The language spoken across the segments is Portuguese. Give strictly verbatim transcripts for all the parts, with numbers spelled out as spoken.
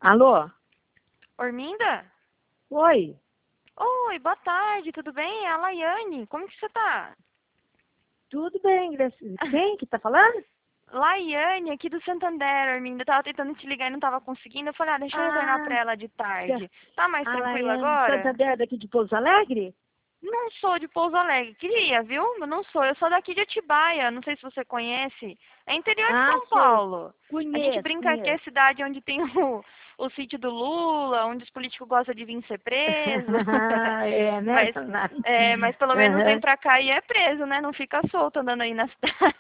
Alô? Orminda? Oi? Oi, boa tarde, tudo bem? É a Laiane, como que você tá? Tudo bem, Gracinha? Quem que tá falando? Laiane, aqui do Santander, Orminda. Eu tava tentando te ligar e não tava conseguindo. Eu falei, ah, deixa eu retornar Ah, pra ela de da- tarde. Tá mais a tranquila Laiane agora? Santander daqui de Pouso Alegre? Não sou de Pouso Alegre. Queria, viu? Mas não sou. Eu sou daqui de Atibaia. Não sei se você conhece. É interior de Ah, São sei. Paulo. A gente Conheço, brinca que é a conheço. cidade onde tem o, o sítio do Lula, onde os políticos gostam de vir ser preso. É, né, mas, dona? é, mas pelo menos vem Aham. pra cá e é preso, né? Não fica solto andando aí na cidade.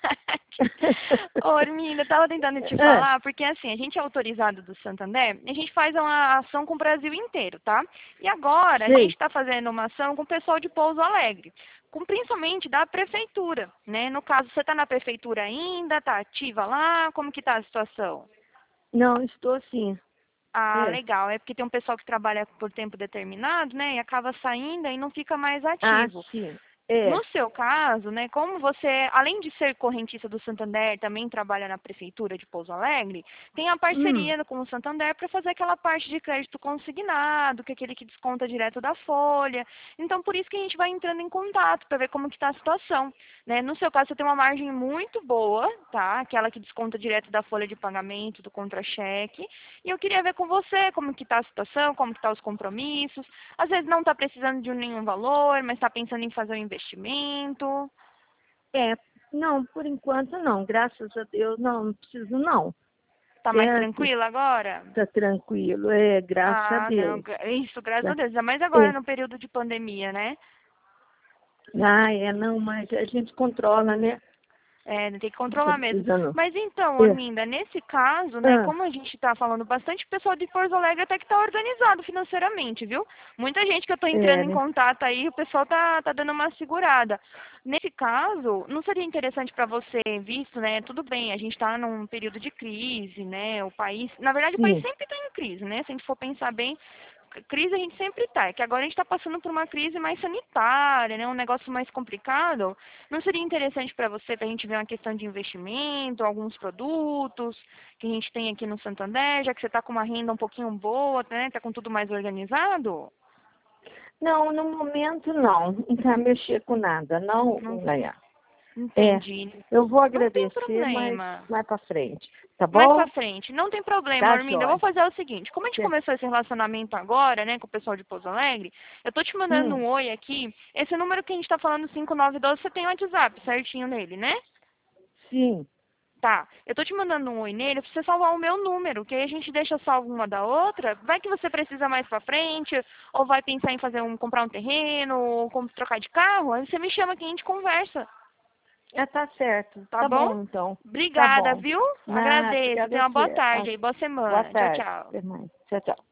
Ô, Hermínia, eu tava tentando te Ah, falar, porque assim, a gente é autorizado do Santander, e a gente faz uma ação com o Brasil inteiro, tá? E agora a gente sei. está fazendo uma ação com o pessoal de Pouso Alegre, com principalmente da prefeitura, né? No caso, você está na prefeitura ainda, está ativa lá, como que tá a situação? Não, estou sim. Ah, É. legal. É porque tem um pessoal que trabalha por tempo determinado, né? E acaba saindo e não fica mais Ah, ativo. sim. É. No seu caso, né, como você, além de ser correntista do Santander, também trabalha na prefeitura de Pouso Alegre, tem a Hum. parceria com o Santander para fazer aquela parte de crédito consignado, que é aquele que desconta direto da folha. Então, por isso que a gente vai entrando em contato para ver como que está a situação, né? No seu caso, você tem uma margem muito boa, tá? Aquela que desconta direto da folha de pagamento, do contra-cheque. E eu queria ver com você como que está a situação, como que estão os compromissos. Às vezes não está precisando de nenhum valor, mas está pensando em fazer um investimento. É. Não, por enquanto não. Graças a Deus, não, não preciso não. Tá mais Certo? tranquila agora? Tá tranquilo. É, graças a Ah, não. Deus. gra- Isso, graças a Tá. Deus. Ainda mais agora É. no período de pandemia, né? Ah, é, não, mas a gente controla, né? É, tem que Não tô controlar mesmo. precisando. Mas então, É. Orminda, nesse caso, né, Ah, como a gente está falando bastante, o pessoal de Porto Alegre até que está organizado financeiramente, viu? Muita gente que eu estou entrando é, em né? contato aí, o pessoal tá, tá dando uma segurada. Nesse caso, não seria interessante para você, visto, né, tudo bem, a gente está num período de crise, né, o país, na verdade o país Sim. sempre está em crise, né, se a gente for pensar bem, crise a gente sempre tá, é que agora a gente está passando por uma crise mais sanitária, né, um negócio mais complicado. Não seria interessante para você, para a gente ver uma questão de investimento, alguns produtos que a gente tem aqui no Santander, já que você está com uma renda um pouquinho boa, né, está com tudo mais organizado? Não, no momento não. Não tá mexer com nada, não, Não Leia. É. entendi. Eu vou Não tem agradecer, mas problema. mais pra frente. Tá Mais pra bom? frente, não tem problema, Tá, Arminda. Eu vou Jóia. fazer o seguinte, como a gente Cê- começou esse relacionamento agora, né, com o pessoal de Pouso Alegre, eu tô te mandando Hum, um oi aqui. Esse número que a gente tá falando, cinco nove um dois, você tem o WhatsApp certinho nele, né? sim. Tá, eu tô te mandando um oi nele pra você salvar o meu número, que aí a gente deixa salvo uma da outra. Vai que você precisa mais pra frente, ou vai pensar em fazer um, comprar um terreno, ou como trocar de carro, aí você me chama que a gente conversa, É, tá certo. tá Tá bom? bom, então. Tá Obrigada, bom. viu? Nada, Agradeço. Tenha uma boa agradecer. Ah, tarde aí, boa boa semana. Tchau, tarde. tchau. Até mais. Tchau, tchau.